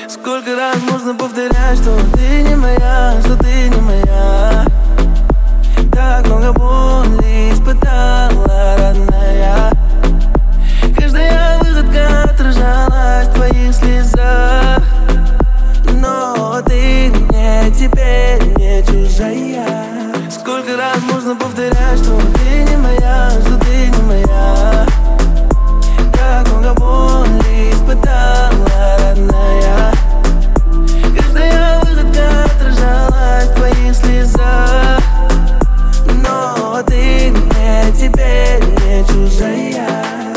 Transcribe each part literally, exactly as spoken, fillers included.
Сколько раз можно повторять, что ты не моя, что ты не моя. Так много боли испытала, родная. Каждая выходка отражалась в твоих слезах. Но ты мне теперь не чужая. Сколько раз можно повторять, что ты не моя, что ты не моя. Так много боли испытала, родная. Каждая выходка отражалась в твоих слезах. Но ты мне теперь не чужая.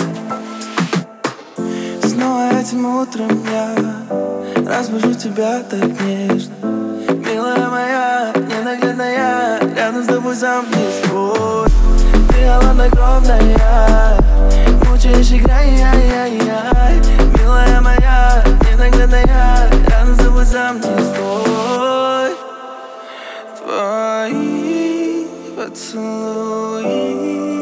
Снова этим утром я разбужу тебя так нежно. Милая моя, ненаглядная, рядом с тобой сам не свой. Ты холоднокровная, мучаешь, играй, яй-яй-яй. Милая моя, ненаглядная, рядом с тобой сам не свой. Твои поцелуи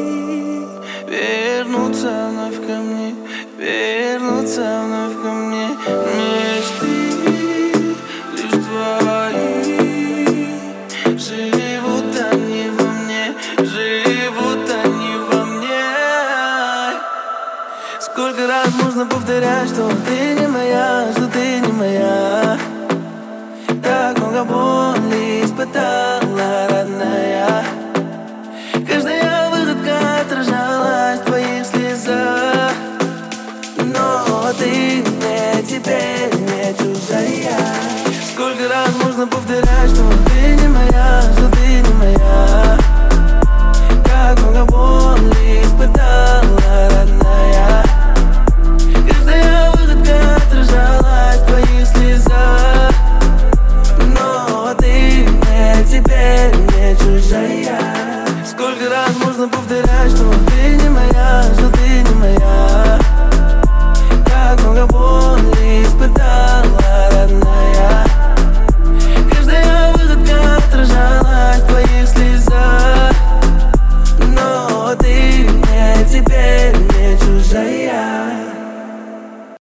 вернутся вновь ко мне, вернутся вновь ко мне. Мечты лишь твои, живут они во мне, живут они во мне. Сколько раз можно повторять, что ты не моя, что ты не моя. Так много боли испытала.